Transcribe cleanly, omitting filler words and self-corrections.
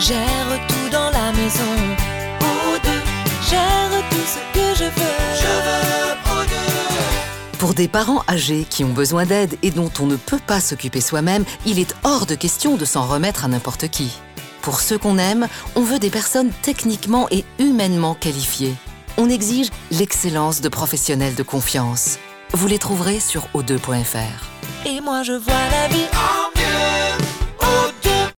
gère tout dans la maison. O2 gère tout ce que je veux O2. Pour des parents âgés qui ont besoin d'aide et dont on ne peut pas s'occuper soi-même, il est hors de question de s'en remettre à n'importe qui. Pour ceux qu'on aime, on veut des personnes techniquement et humainement qualifiées. On exige l'excellence de professionnels de confiance. Vous les trouverez sur o2.fr. Et moi je vois la vie en mieux.